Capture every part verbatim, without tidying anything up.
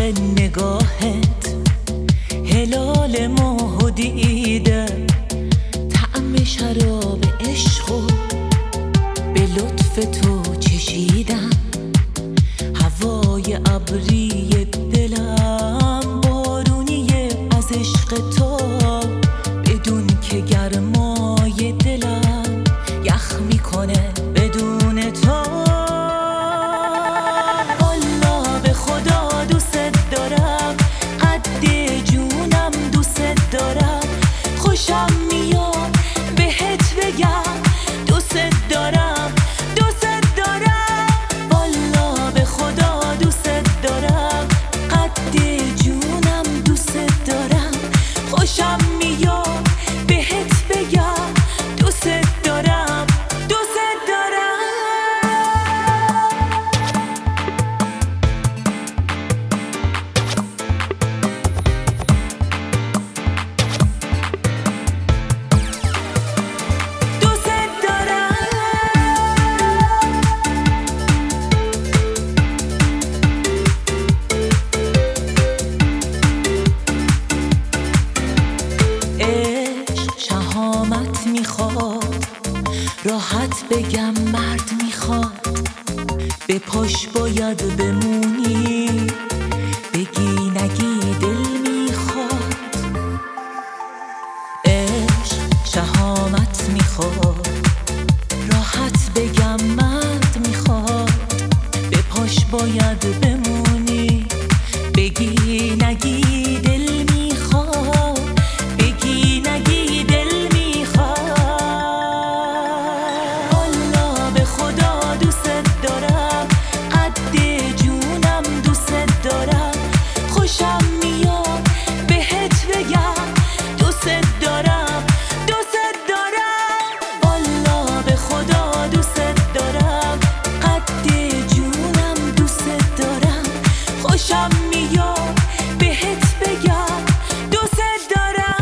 نگاهت هلال ماهو دیده، طعم شراب عشقو به لطف تو چشیدم، هوای ابری دلم بارونیه از عشق تو، بدون که گرمای دلم یخ میکنه بدون تو. والا به خدا دوست دارم، قد جونم دوست دارم، خوشم میاد بهت بگم دوست دارم دوست دارم. والا به خدا دوست دارم، قد جونم دوست دارم، خوشم میاد بهت بگم دوست دارم دوست دارم. راحت بگم مرد میخواد، به پاش باید بمونی، بگی نگی دل میخواد. عشق شهامت میخواد، راحت بگم مرد میخواد، به پاش باید بمونی، بگی نگی دل میخواد، بگی نگی دل میخواد. خوشم میاد بهت بگم دوست دارم دوست دارم. والا به خدا دوست دارم، قد جونم دوست دارم، خوشم میاد بهت بگم دوست دارم.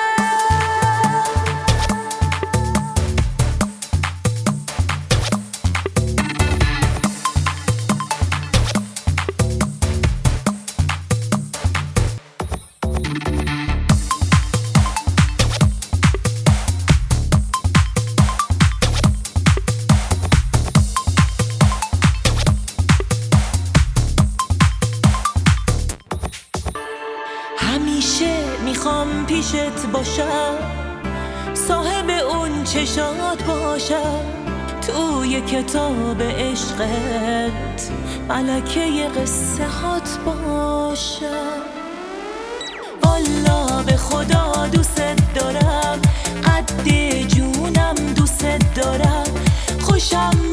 همیشه میخوام پیشت باشم، صاحب اون چشات باشم، توی کتاب عشقت ملکه قصه هات باشم. والا به خدا دوست دارم، قد جونم دوست دارم، خوشم